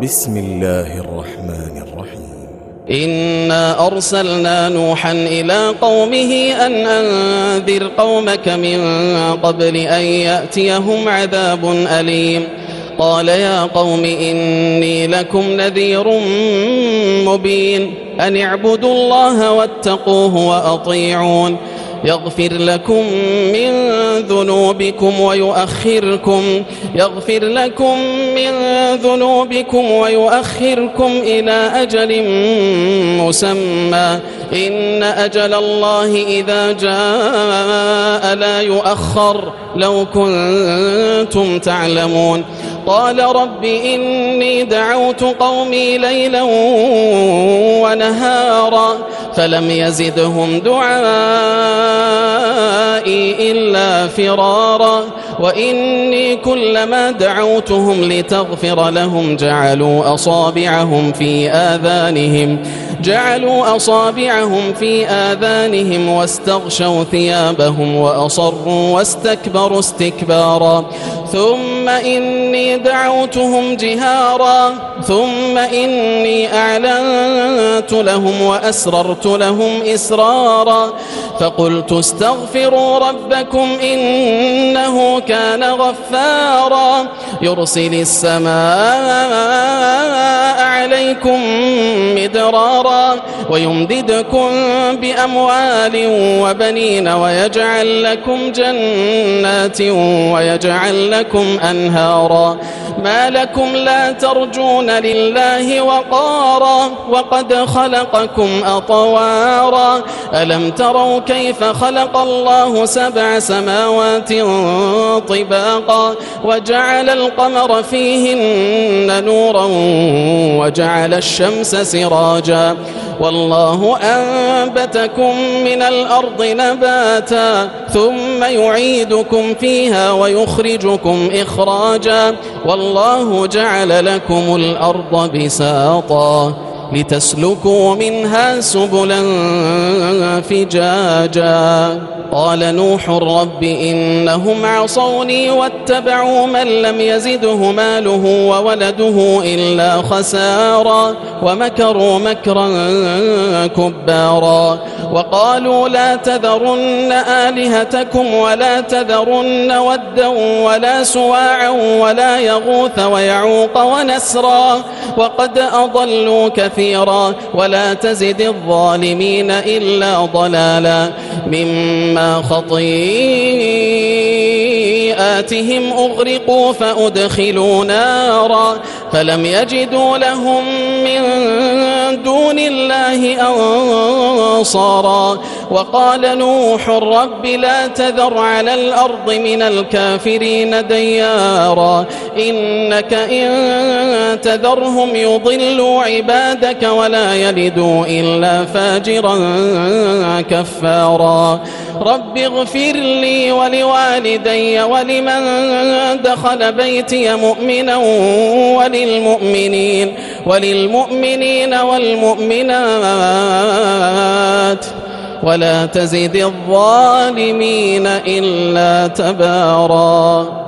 بسم الله الرحمن الرحيم. إنا أرسلنا نوحا إلى قومه أن أنذر قومك من قبل أن يأتيهم عذاب أليم. قال يا قوم إني لكم نذير مبين أن اعبدوا الله واتقوه وأطيعون يغفر لكم ذنوبكم ويؤخركم إلى أجل مسمى إن أجل الله إذا جاء لا يؤخر لو كنتم تعلمون. قال رب إني دعوت قومي ليلا ونهارا فلم يزدهم دعائي إلا فرارا وإني كلما دعوتهم لتغفر لهم جعلوا أصابعهم في آذانهم واستغشوا ثيابهم وأصروا واستكبروا استكبارا ثم إني دعوتهم جهارا ثم إني أعلنت لهم وأسررت لهم إسرارا فقلت استغفروا ربكم إنه كان غفارا يرسل السماء عليكم مدرارا ويمددكم بأموال وبنين ويجعل لكم جنات ويجعل لكم أنهارا ما لكم لا ترجون لله وقارا وقد خلقكم أطوارا ألم تروا كيف خلق الله 7 سماوات طباقا وجعل القمر فيهن نورا وجعل الشمس سراجا والله أنبتكم من الأرض نباتا ثم يعيدكم فيها ويخرجكم إخراجا والله جعل لكم الأرض بساطا لتسلكوا منها سبلا فجاجا. قال نوح رب إنهم عصوني واتبعوا من لم يزده ماله وولده إلا خسارا ومكروا مكرا كبارا وقالوا لا تذرن آلهتكم ولا تذرن ودا ولا سواعا ولا يغوث ويعوق ونسرا وقد أضلوا كثيرا ولا تزد الظالمين إلا ضلالا مما خطيئاتهم أغرقوا فأدخلوا نارا فلم يجدوا لهم من دون الله أنصارا وقال نوح رب لا تذر على الأرض من الكافرين ديارا إنك إن تذرهم يضلوا عبادك ولا يلدوا إلا فاجرا كفارا رب اغفر لي ولوالدي ولمن دخل بيتي مؤمنا وللمؤمنين والمؤمنات ولا تزد الظالمين إلا تبارا.